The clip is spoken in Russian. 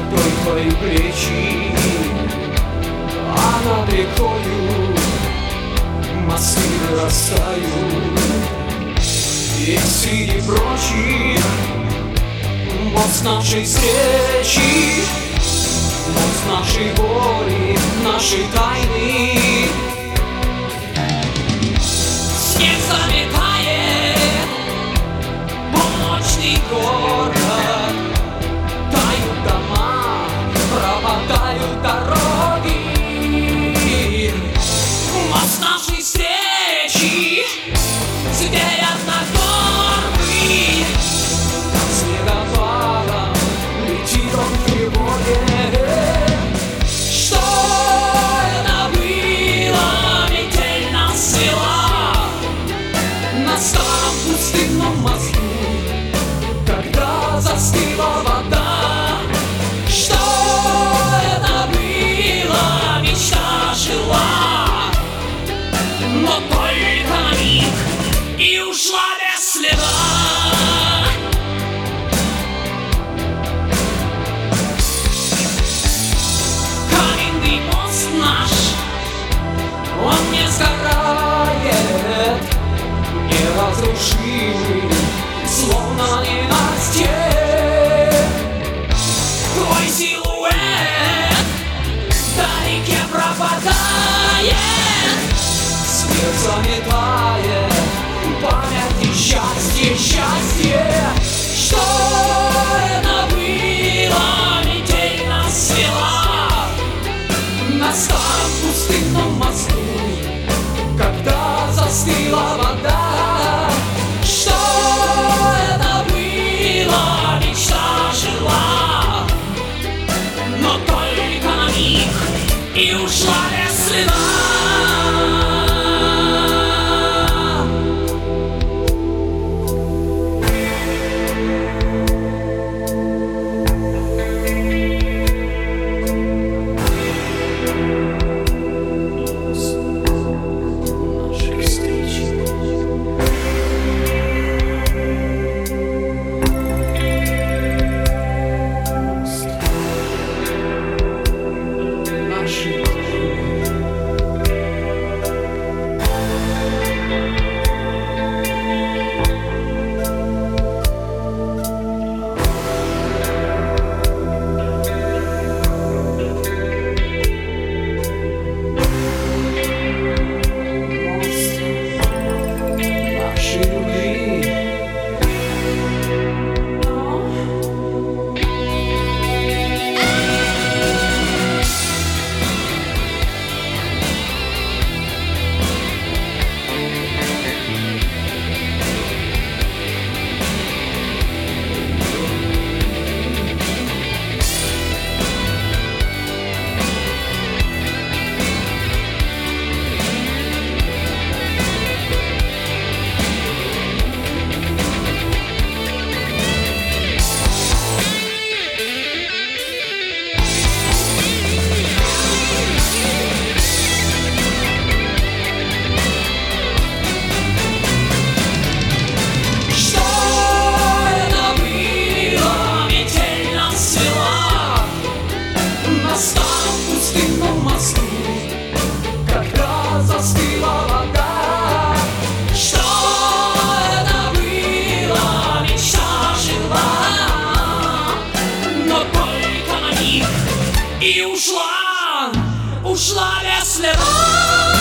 той твои плечи, а над рекою мосты вырастают. И среди прочих мост нашей встречи, мост нашей боли, нашей тайны. Снег заметает полночный город, тают дома, пропадают дороги. Мост нашей встречи теперь однокорный, над снегопадом летит он в тревоге. Что это было? Метель нас свела на старом пустынном мосту, когда застыла вода. Что это было? Мечта жила, но только на миг, и ушла без следа. Каменный мост наш, он не сгорает, неразрушимый, словно ненастье. Твой силуэт вдалеке пропадает, смерть заметает память и счастье, счастье. Что это было? Метель нас свела на старом пустынном мосту, когда застыла вода. Что это было? Мечта жила, но только на миг, и ушла без следа. На старом пустынном мосту, когда застыла вода. Что это было? Мечта жила, но только на миг, и ушла без следа.